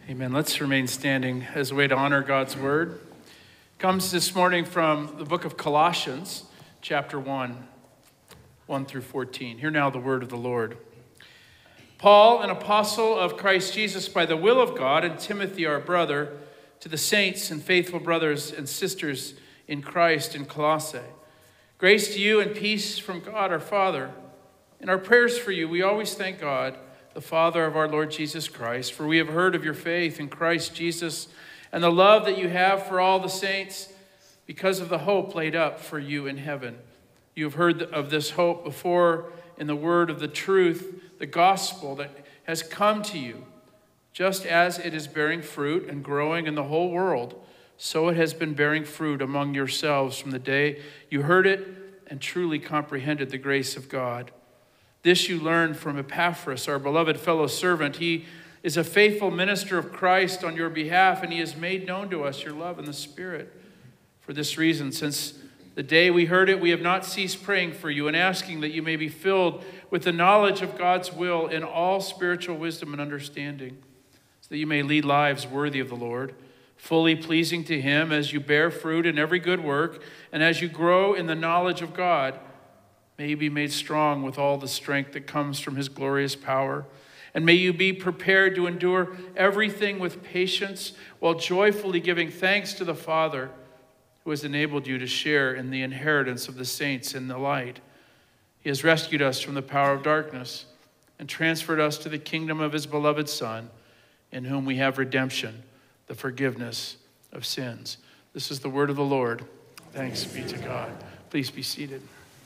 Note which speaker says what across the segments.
Speaker 1: Amen. Let's remain standing as a way to honor God's word. Comes this morning from the book of Colossians, chapter 1, 1 through 14. Hear now the word of the Lord. Paul, an apostle of Christ Jesus by the will of God, and Timothy, our brother, to the saints and faithful brothers and sisters in Christ in Colossae. Grace to you and peace from God our Father. In our prayers for you, we always thank God, the Father of our Lord Jesus Christ, for we have heard of your faith in Christ Jesus and the love that you have for all the saints because of the hope laid up for you in heaven. You have heard of this hope before in the word of the truth, the gospel that has come to you. Just as it is bearing fruit and growing in the whole world, so it has been bearing fruit among yourselves from the day you heard it and truly comprehended the grace of God. This you learned from Epaphras, our beloved fellow servant. He is a faithful minister of Christ on your behalf, and he has made known to us your love in the Spirit. For this reason, since the day we heard it, we have not ceased praying for you and asking that you may be filled with the knowledge of God's will in all spiritual wisdom and understanding, so that you may lead lives worthy of the Lord, fully pleasing to him as you bear fruit in every good work, and as you grow in the knowledge of God, may you be made strong with all the strength that comes from his glorious power. And may you be prepared to endure everything with patience while joyfully giving thanks to the Father who has enabled you to share in the inheritance of the saints in the light. He has rescued us from the power of darkness and transferred us to the kingdom of his beloved Son, in whom we have redemption, the forgiveness of sins. This is the word of the Lord. Thanks be to God. Please be seated.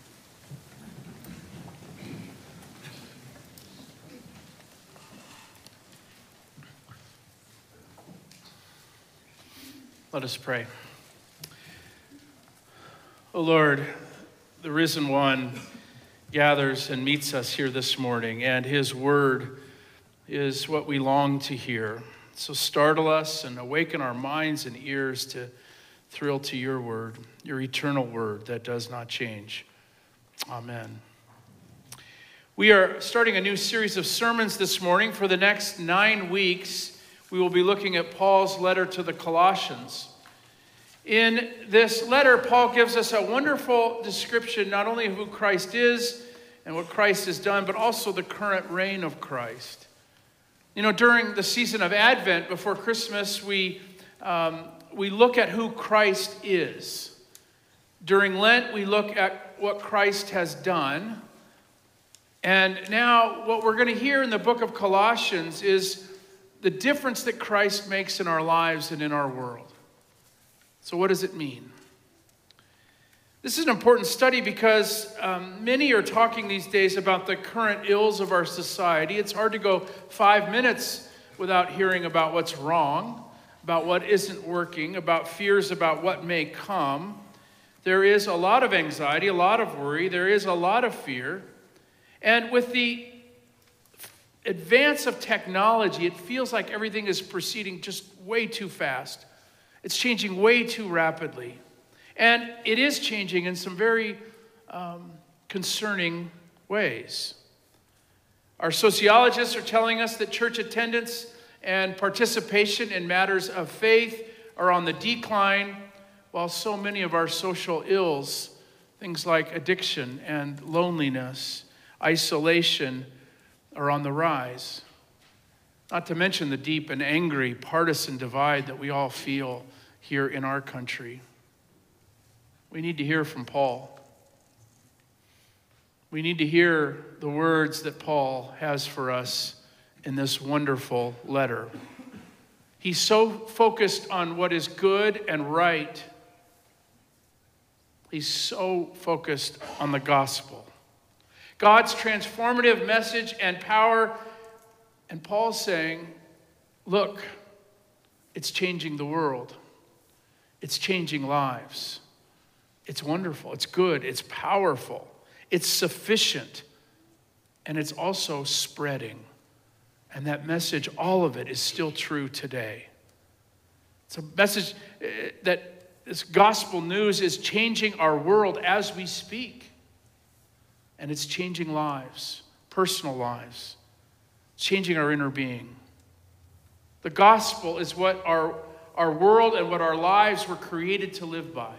Speaker 1: Let us pray. O Lord, the risen one gathers and meets us here this morning, and his word is what we long to hear. So startle us and awaken our minds and ears to thrill to your word, your eternal word that does not change. Amen. We are starting a new series of sermons this morning. For the next 9 weeks, we will be looking at Paul's letter to the Colossians. In this letter, Paul gives us a wonderful description not only of who Christ is and what Christ has done, but also the current reign of Christ. You know, during the season of Advent, before Christmas, we look at who Christ is. During Lent, we look at what Christ has done. And now what we're going to hear in the book of Colossians is the difference that Christ makes in our lives and in our world. So what does it mean? This is an important study because many are talking these days about the current ills of our society. It's hard to go 5 minutes without hearing about what's wrong, about what isn't working, about fears about what may come. There is a lot of anxiety, a lot of worry. There is a lot of fear. And with the advance of technology, it feels like everything is proceeding just way too fast. It's changing way too rapidly. And it is changing in some very concerning ways. Our sociologists are telling us that church attendance and participation in matters of faith are on the decline, while so many of our social ills, things like addiction and loneliness, isolation, are on the rise. Not to mention the deep and angry partisan divide that we all feel here in our country. We need to hear from Paul. We need to hear the words that Paul has for us in this wonderful letter. He's so focused on what is good and right. He's so focused on the gospel. God's transformative message and power. And Paul's saying, look, it's changing the world. It's changing lives. It's wonderful. It's good. It's powerful. It's sufficient. And it's also spreading. And that message, all of it, is still true today. It's a message that this gospel news is changing our world as we speak. And it's changing lives, personal lives. It's changing our inner being. The gospel is what our world and what our lives were created to live by.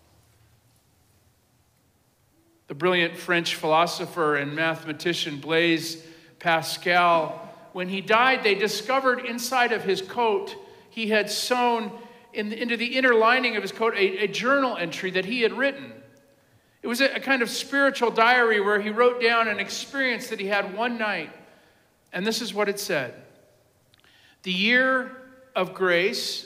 Speaker 1: The brilliant French philosopher and mathematician Blaise Pascal, when he died, they discovered inside of his coat, he had sewn into the inner lining of his coat a journal entry that he had written. It was a kind of spiritual diary where he wrote down an experience that he had one night. And this is what it said. The year of grace,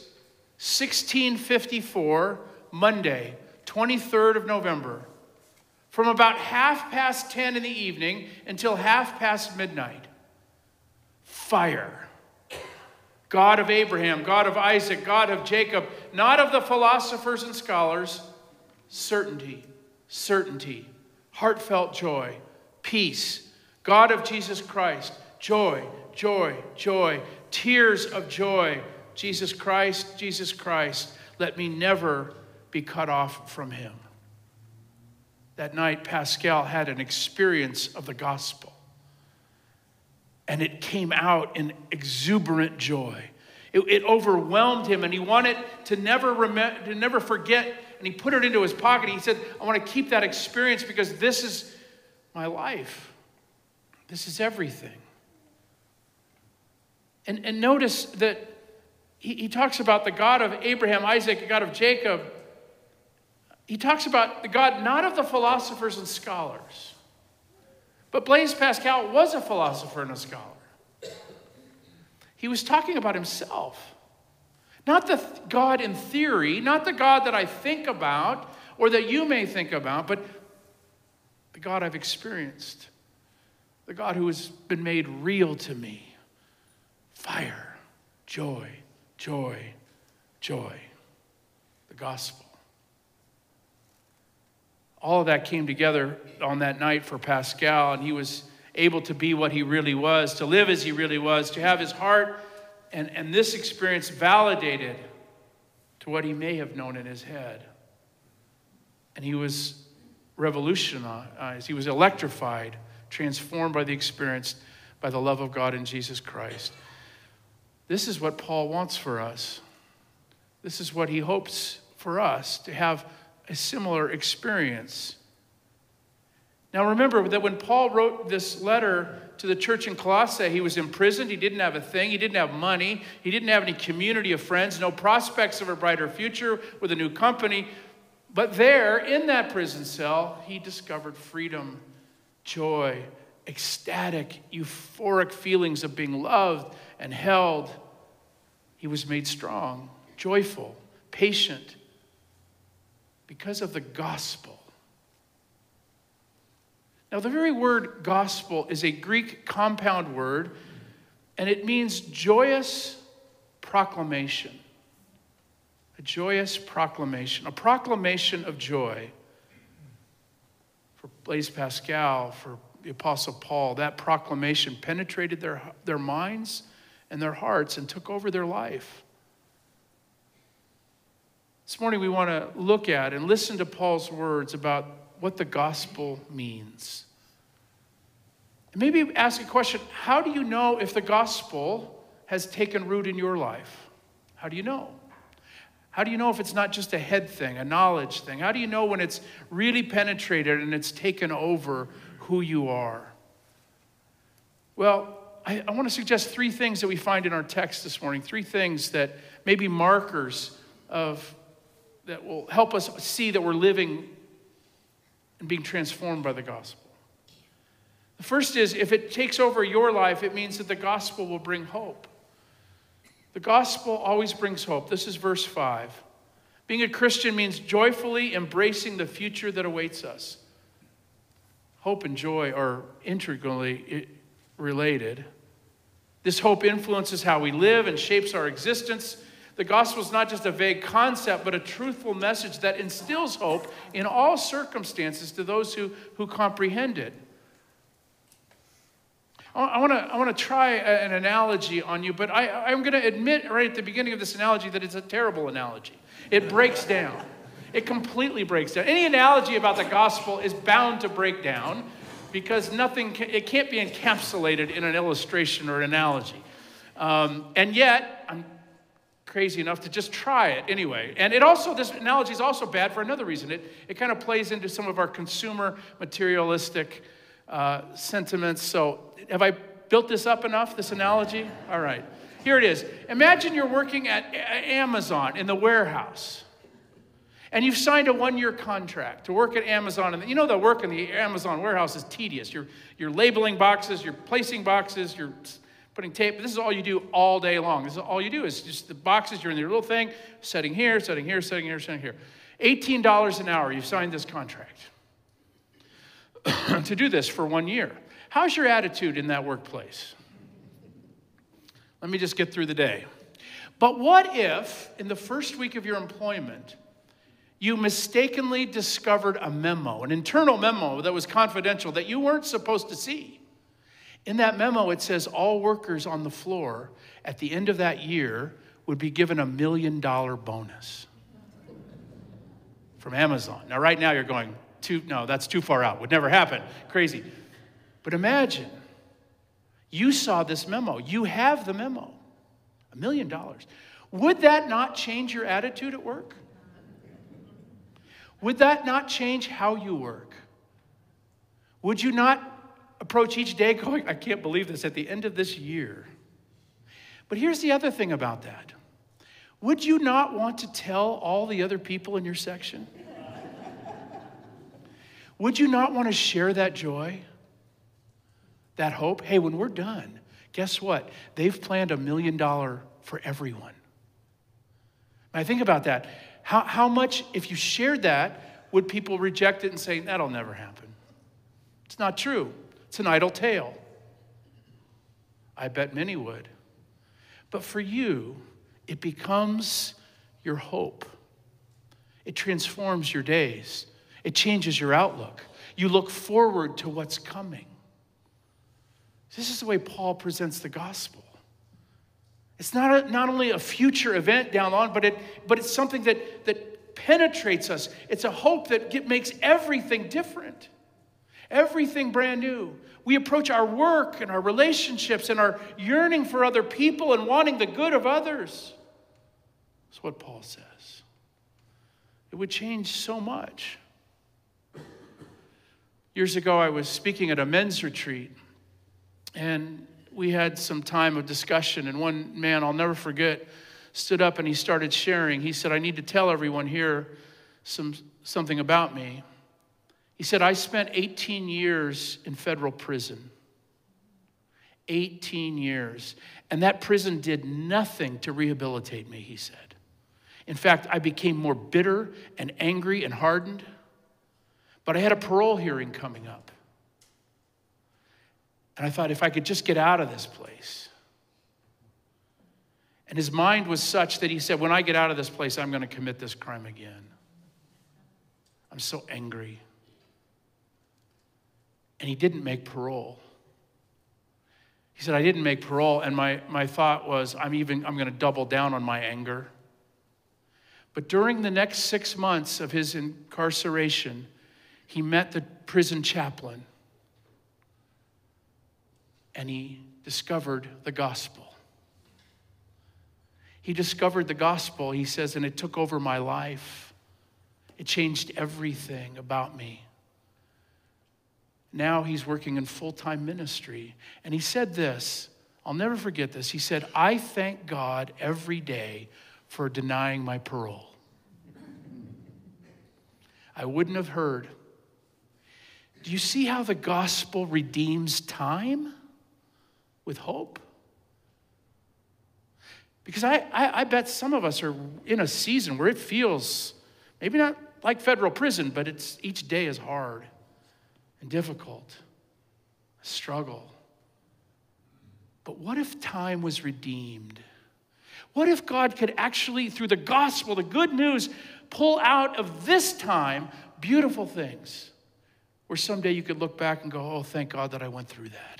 Speaker 1: 1654, Monday, 23rd of November, from about 10:30 in the evening until past midnight. Fire. God of Abraham, God of Isaac, God of Jacob, not of the philosophers and scholars, certainty, certainty, heartfelt joy, peace, God of Jesus Christ, joy, joy, joy, tears of joy, Jesus Christ, Jesus Christ, let me never be cut off from him. That night, Pascal had an experience of the gospel. And it came out in exuberant joy. It overwhelmed him, and he wanted to never forget, and he put it into his pocket. He said, I want to keep that experience because this is my life. This is everything. And notice that he talks about the God of Abraham, Isaac, the God of Jacob. He talks about the God not of the philosophers and scholars. But Blaise Pascal was a philosopher and a scholar. He was talking about himself. Not the God in theory, not the God that I think about or that you may think about, but the God I've experienced. The God who has been made real to me. Fire, joy, joy, joy. The gospel. All of that came together on that night for Pascal, and he was able to be what he really was, to live as he really was, to have his heart and this experience validated to what he may have known in his head. And he was revolutionized, he was electrified, transformed by the experience, by the love of God in Jesus Christ. This is what Paul wants for us. This is what he hopes for us, to have a similar experience. Now remember that when Paul wrote this letter to the church in Colossae, he was imprisoned, he didn't have a thing, he didn't have money, he didn't have any community of friends, no prospects of a brighter future with a new company. But there, in that prison cell, he discovered freedom, joy, ecstatic, euphoric feelings of being loved and held. He was made strong, joyful, patient, because of the gospel. Now, the very word gospel is a Greek compound word, and it means joyous proclamation. A joyous proclamation, a proclamation of joy. For Blaise Pascal, for the Apostle Paul, that proclamation penetrated their minds and their hearts and took over their life. This morning we want to look at and listen to Paul's words about what the gospel means. And maybe ask a question, how do you know if the gospel has taken root in your life? How do you know? How do you know if it's not just a head thing, a knowledge thing? How do you know when it's really penetrated and it's taken over who you are? Well, I want to suggest three things that we find in our text this morning, three things that may be markers that will help us see that we're living and being transformed by the gospel. The first is, if it takes over your life, it means that the gospel will bring hope. The gospel always brings hope. This is verse 5. Being a Christian means joyfully embracing the future that awaits us. Hope and joy are integrally related. This hope influences how we live and shapes our existence. The gospel is not just a vague concept, but a truthful message that instills hope in all circumstances to those who comprehend it. I want to try an analogy on you, but I'm going to admit right at the beginning of this analogy that it's a terrible analogy. It breaks down. It completely breaks down. Any analogy about the gospel is bound to break down because it can't be encapsulated in an illustration or an analogy. And yet, crazy enough to just try it anyway. And it also, this analogy is also bad for another reason. It kind of plays into some of our consumer materialistic sentiments. So have I built this up enough, this analogy? All right, here it is. Imagine you're working at Amazon in the warehouse. And you've signed a 1-year contract to work at Amazon. And you know the work in the Amazon warehouse is tedious. You're labeling boxes, you're placing boxes, you're putting tape. This is all you do all day long. This is all you do is just the boxes. You're in your little thing, setting here, setting here, setting here, setting here. $18 an hour, you've signed this contract to do this for 1 year. How's your attitude in that workplace? Let me just get through the day. But what if in the first week of your employment, you mistakenly discovered a memo, an internal memo that was confidential that you weren't supposed to see? In that memo, it says all workers on the floor at the end of that year would be given $1 million bonus from Amazon. Now, right now you're going, no, that's too far out. Would never happen. Crazy. But imagine you saw this memo. You have the memo. $1 million. Would that not change your attitude at work? Would that not change how you work? Would you not approach each day going, I can't believe this, at the end of this year? But here's the other thing about that. Would you not want to tell all the other people in your section? Would you not want to share that joy, that hope? Hey, when we're done, guess what? They've planned $1 million for everyone. And I think about that. How much, if you shared that, would people reject it and say, that'll never happen? It's not true. It's an idle tale. I bet many would. But for you, it becomes your hope. It transforms your days. It changes your outlook. You look forward to what's coming. This is the way Paul presents the gospel. It's not only a future event down the line, but it's something that penetrates us. It's a hope that makes everything different, everything brand new. We approach our work and our relationships and our yearning for other people and wanting the good of others. That's what Paul says. It would change so much. Years ago, I was speaking at a men's retreat, and we had some time of discussion, and one man I'll never forget stood up and he started sharing. He said, I need to tell everyone here something about me. He said, I spent 18 years in federal prison. 18 years. And that prison did nothing to rehabilitate me, he said. In fact, I became more bitter and angry and hardened. But I had a parole hearing coming up. And I thought, if I could just get out of this place. And his mind was such that he said, when I get out of this place, I'm going to commit this crime again. I'm so angry. And he didn't make parole. He said, I didn't make parole, and my thought was, I'm going to double down on my anger. But during the next 6 months of his incarceration, he met the prison chaplain, and he discovered the gospel. He discovered the gospel, he says, and it took over my life. It changed everything about me. Now he's working in full-time ministry. And he said this, I'll never forget this. He said, I thank God every day for denying my parole. I wouldn't have heard. Do you see how the gospel redeems time with hope? Because I bet some of us are in a season where it feels maybe not like federal prison, but each day is hard and difficult, a struggle. But what if time was redeemed? What if God could actually, through the gospel, the good news, pull out of this time beautiful things where someday you could look back and go, oh, thank God that I went through that.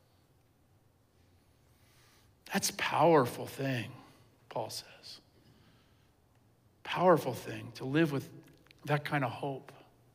Speaker 1: That's a powerful thing, Paul says. Powerful thing to live with that kind of hope.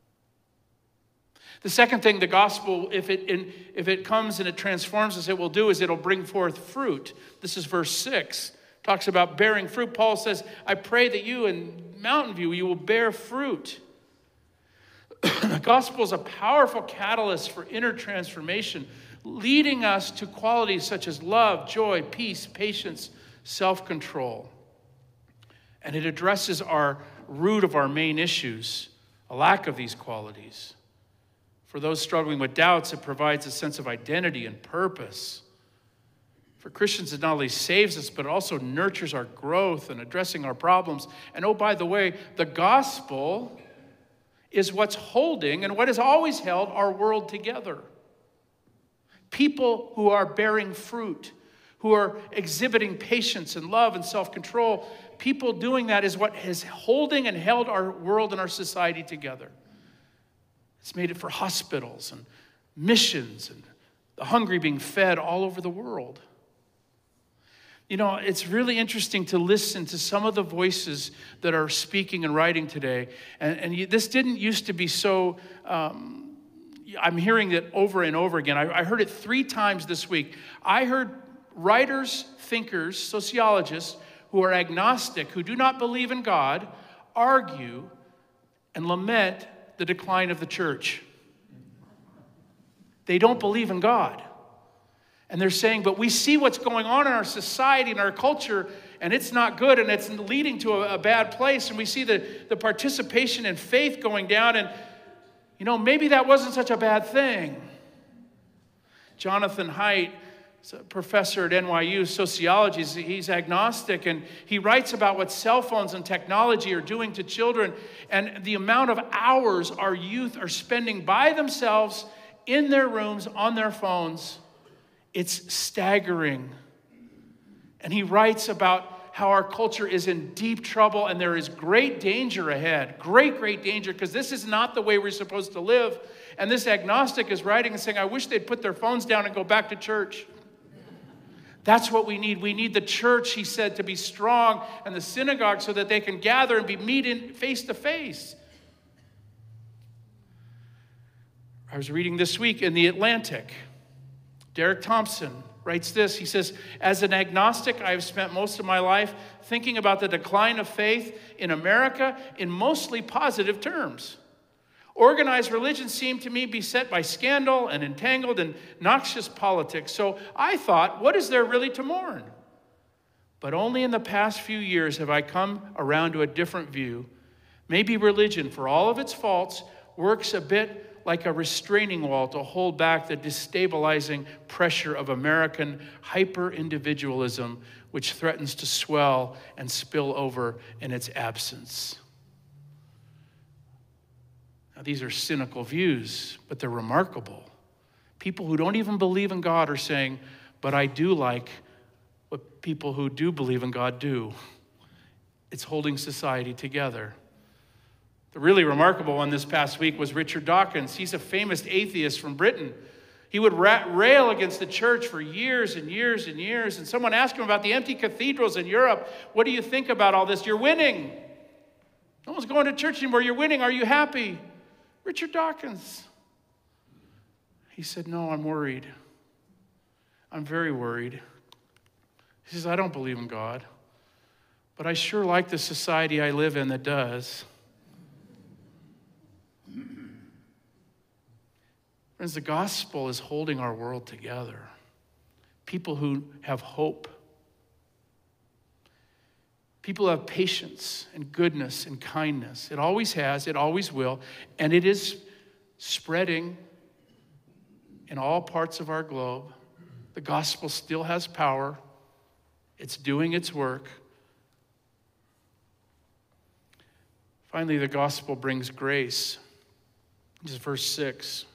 Speaker 1: The second thing the gospel, if it comes and it transforms us, it will do is it'll bring forth fruit. This is verse 6. Talks about bearing fruit. Paul says, I pray that you in Mountain View, you will bear fruit. The gospel is a powerful catalyst for inner transformation, leading us to qualities such as love, joy, peace, patience, self-control. And it addresses our root of our main issues, a lack of these qualities. For those struggling with doubts, it provides a sense of identity and purpose. For Christians, it not only saves us, but it also nurtures our growth and addressing our problems. And oh, by the way, the gospel is what's holding and what has always held our world together. People who are bearing fruit, who are exhibiting patience and love and self-control, people doing that is what is holding and held our world and our society together. It's made it for hospitals and missions and the hungry being fed all over the world. You know, it's really interesting to listen to some of the voices that are speaking and writing today. This didn't used to be so, I'm hearing it over and over again. I heard it 3 times this week. I heard writers, thinkers, sociologists who are agnostic, who do not believe in God, argue and lament the decline of the church. They don't believe in God. And they're saying, but we see what's going on in our society and our culture, and it's not good, and it's leading to a bad place. And we see the participation in faith going down, and, you know, maybe that wasn't such a bad thing. Jonathan Haidt, a professor at NYU sociology, he's agnostic, and he writes about what cell phones and technology are doing to children, and the amount of hours our youth are spending by themselves in their rooms on their phones. It's staggering. And he writes about how our culture is in deep trouble and there is great danger ahead. Great danger, because this is not the way we're supposed to live. And this agnostic is writing and saying, I wish they'd put their phones down and go back to church. That's what we need. We need the church, he said, to be strong, and the synagogue so that they can gather and be meeting face to face. I was reading this week in The Atlantic. Derek Thompson writes this. He says, as an agnostic, I have spent most of my life thinking about the decline of faith in America in mostly positive terms. Organized religion seemed to me beset by scandal and entangled in noxious politics. So I thought, what is there really to mourn? But only in the past few years have I come around to a different view. Maybe religion, for all of its faults, works a bit like a restraining wall to hold back the destabilizing pressure of American hyper-individualism, which threatens to swell and spill over in its absence. Now, these are cynical views, but they're remarkable. People who don't even believe in God are saying, but I do like what people who do believe in God do. It's holding society together. The really remarkable one this past week was Richard Dawkins. He's a famous atheist from Britain. He would rail against the church for years and years and years. And someone asked him about the empty cathedrals in Europe. What do you think about all this? You're winning. No one's going to church anymore. You're winning. Are you happy? Richard Dawkins. He said, no, I'm worried. I'm very worried. He says, I don't believe in God, but I sure like the society I live in that does. Friends, the gospel is holding our world together. People who have hope. People who have patience and goodness and kindness. It always has, it always will, and it is spreading in all parts of our globe. The gospel still has power. It's doing its work. Finally, the gospel brings grace. This is verse 6.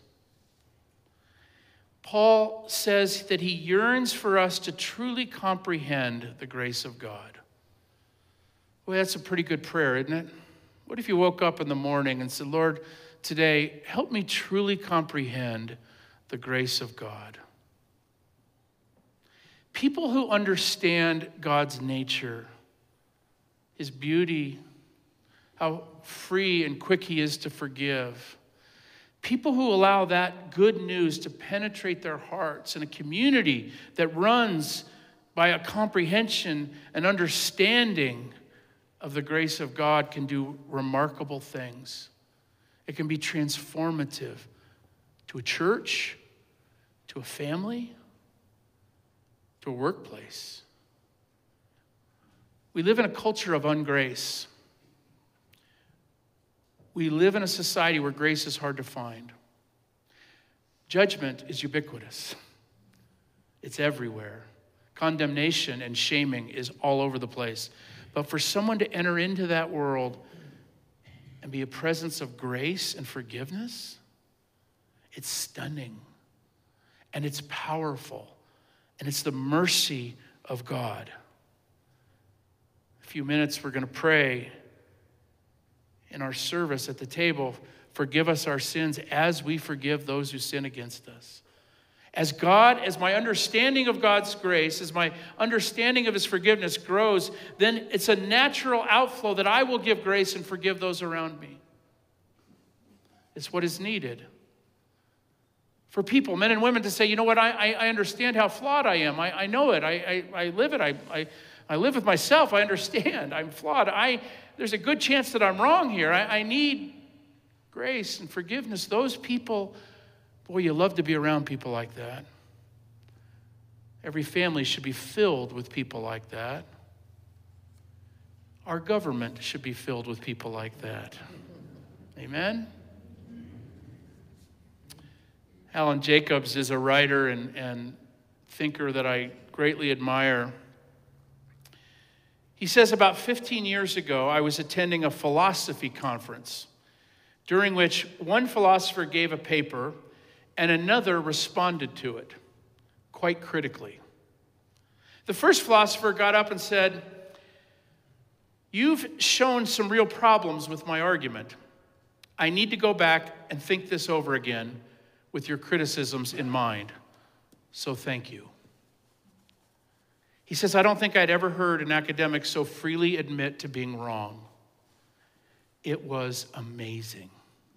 Speaker 1: Paul says that he yearns for us to truly comprehend the grace of God. Well, that's a pretty good prayer, isn't it? What if you woke up in the morning and said, Lord, today, help me truly comprehend the grace of God. People who understand God's nature, his beauty, how free and quick he is to forgive, people who allow that good news to penetrate their hearts in a community that runs by a comprehension and understanding of the grace of God, can do remarkable things. It can be transformative to a church, to a family, to a workplace. We live in a culture of ungrace. We live in a society where grace is hard to find. Judgment is ubiquitous. It's everywhere. Condemnation and shaming is all over the place. But for someone to enter into that world and be a presence of grace and forgiveness, it's stunning. And it's powerful. And it's the mercy of God. A few minutes, we're going to pray in our service at the table. Forgive us our sins as we forgive those who sin against us. As my understanding of God's grace, as my understanding of his forgiveness grows, then it's a natural outflow that I will give grace and forgive those around me. It's what is needed. For people, men and women, to say, you know what, I understand how flawed I am. I know it. I live it. I live with myself. I understand. I'm flawed. There's a good chance that I'm wrong here. I need grace and forgiveness. Those people, boy, you love to be around people like that. Every family should be filled with people like that. Our government should be filled with people like that. Amen? Alan Jacobs is a writer and thinker that I greatly admire. He says, about 15 years ago, I was attending a philosophy conference during which one philosopher gave a paper and another responded to it quite critically. The first philosopher got up and said, "You've shown some real problems with my argument. I need to go back and think this over again with your criticisms in mind. So thank you." He says, "I don't think I'd ever heard an academic so freely admit to being wrong. It was amazing."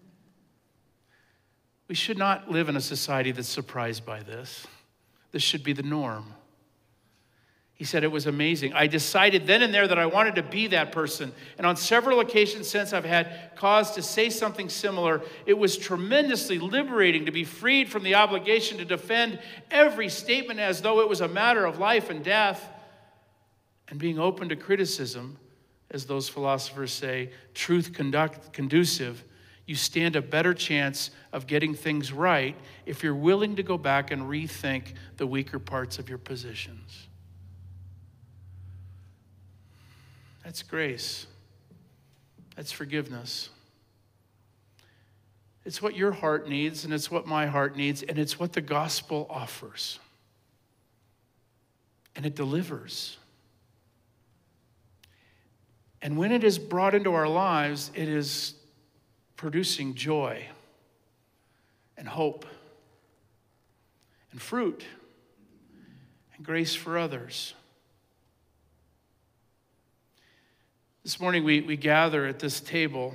Speaker 1: We should not live in a society that's surprised by this. This should be the norm. He said, "It was amazing. I decided then and there that I wanted to be that person. And on several occasions since I've had cause to say something similar. It was tremendously liberating to be freed from the obligation to defend every statement as though it was a matter of life and death, and being open to criticism, as those philosophers say, truth conducive. You stand a better chance of getting things right if you're willing to go back and rethink the weaker parts of your positions." That's grace. That's forgiveness. It's what your heart needs, and it's what my heart needs, and it's what the gospel offers. And it delivers. And when it is brought into our lives, it is producing joy and hope and fruit and grace for others. This morning we gather at this table.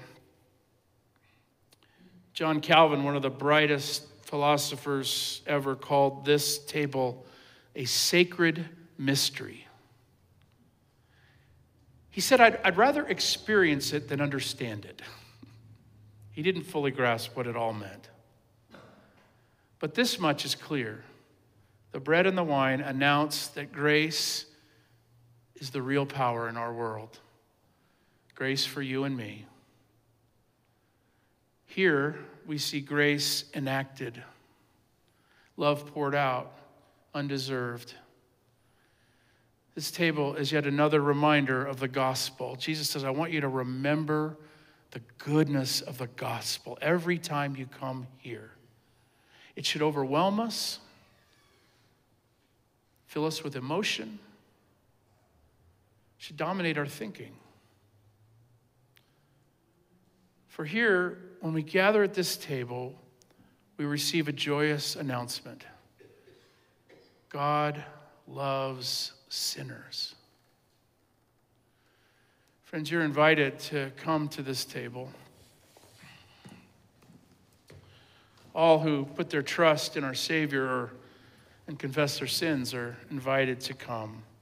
Speaker 1: John Calvin, one of the brightest philosophers ever, called this table a sacred mystery. He said, I'd rather experience it than understand it. He didn't fully grasp what it all meant. But this much is clear. The bread and the wine announce that grace is the real power in our world. Grace for you and me. Here we see grace enacted, love poured out, undeserved. This table is yet another reminder of the gospel. Jesus says, I want you to remember the goodness of the gospel every time you come here. It should overwhelm us, fill us with emotion, should dominate our thinking. For here, when we gather at this table, we receive a joyous announcement. God loves sinners. Friends, you're invited to come to this table. All who put their trust in our Savior are and confess their sins are invited to come.